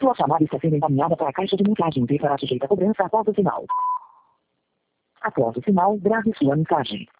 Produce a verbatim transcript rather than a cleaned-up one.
Sua chamada está sendo encaminhada para a caixa de mensagens e será sujeita a cobrança após o sinal. Após o sinal, grave sua mensagem.